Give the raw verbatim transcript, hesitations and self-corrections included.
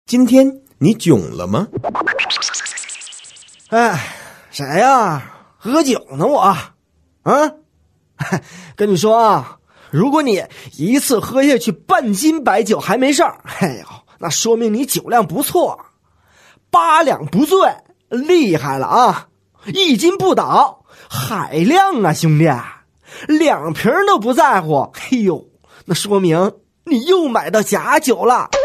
今天你囧了吗？ 哎，谁呀？喝酒呢我。啊，跟你说啊，如果你一次喝下去半斤白酒还没事儿，哎呦，那说明你酒量不错，八两不醉，厉害了啊！一斤不倒，海量啊，兄弟，两瓶都不在乎，哎呦，那说明你又买到假酒了。